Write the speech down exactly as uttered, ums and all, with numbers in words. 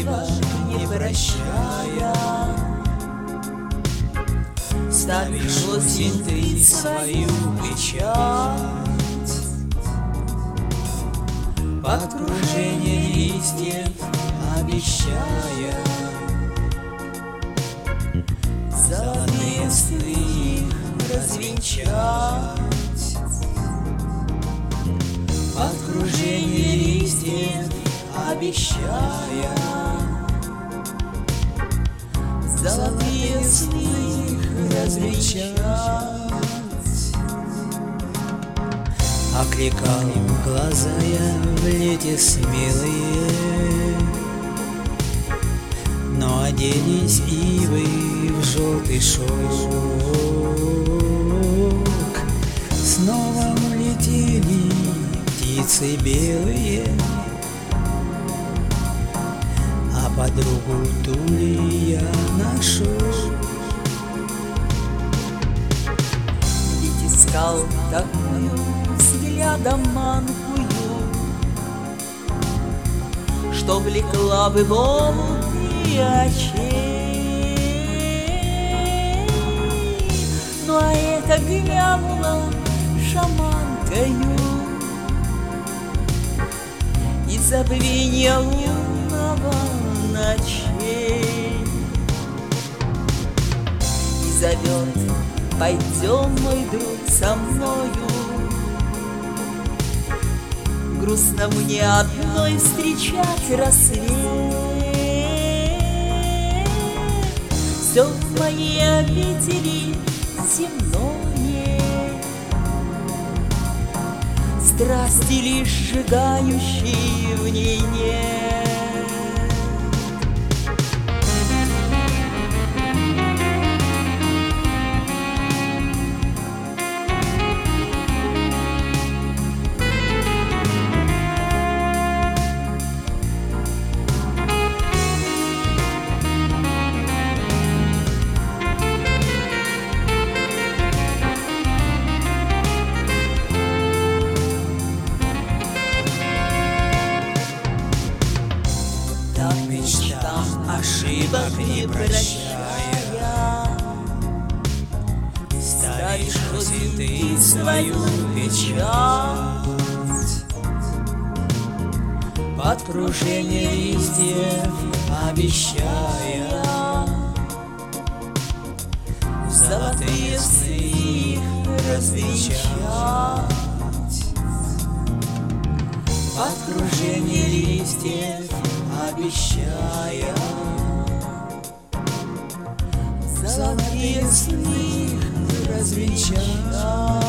ошибок не прощая, ставишь осень ты свою печать. Под кружение листьев обещая золотые сны их развенчать. Под кружение листьев обещая золотые сны их развенчать. Окликал глаза я в лете смелые, но оделись ивы в желтый шелк. Снова улетели птицы белые, а подругу Тули я нашел. Ведь искал такую взглядом манкую, что влекла бы волны очей. Ну а это глянула шаманкою из забвения лунного ночей. И зовет: пойдем, мой друг, со мною, грустно мне одной встречать рассвет. Все в моей обители земное, страсти лишь сжигающие в ней нет. Мечтам ошибок не прощая, ставишь осень ты свою печать. Под кружение листьев обещая золотые сны их развенчать. Под кружение листьев обещая золотые сны развенчать.